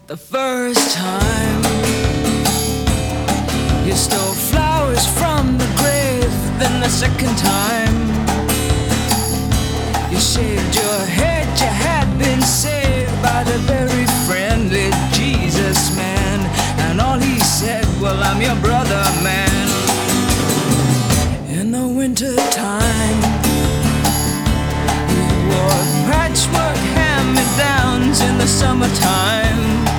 The first time you stole flowers from the grave, then the second time you shaved your head, you had been saved by the very friendly Jesus man. And all he said, well, I'm your brother, man. In the winter time you wore patchwork hand-me-downs. In the summertime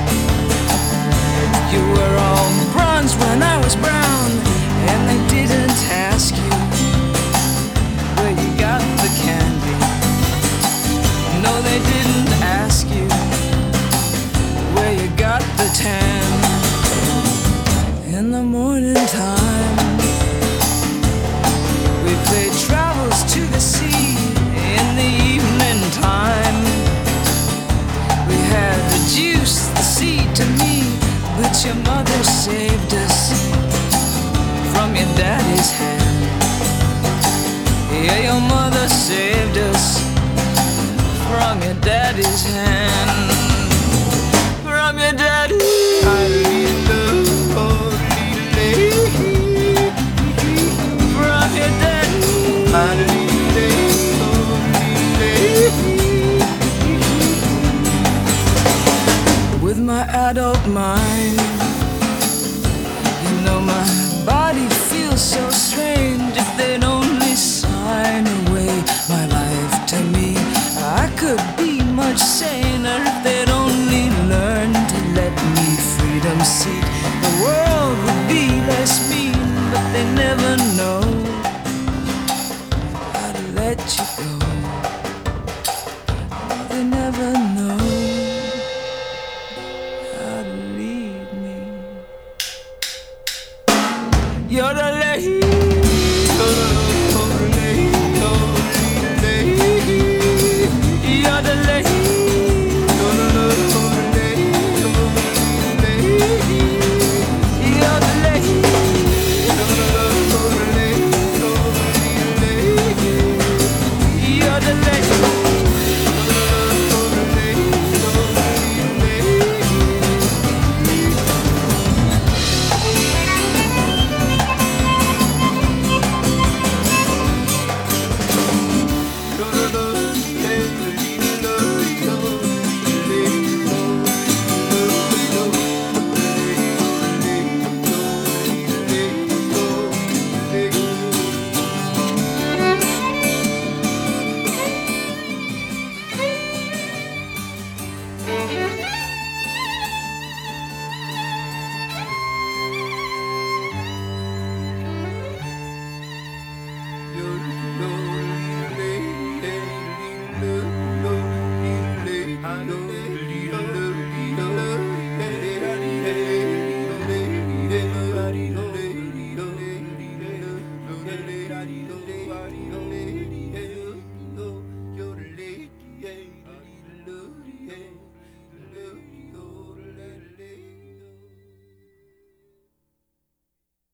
you were all bronze when I was brown. And they didn't ask you where you got the candy. No, they didn't ask you where you got the tan. In the morning time we played travels to the sea. In the evening time we had the juice, the seed to me. But your mother saved us from your daddy's hand. Yeah, your mother saved us from your daddy's hand. From your daddy. From your daddy. With my adult mind, you know my body feels so strange. If they'd only sign away my life to me, I could be much saner. If they'd only learn to let me freedom see, the world would be less mean. But they never know how to let you go. They never know how to leave me. You're the lady.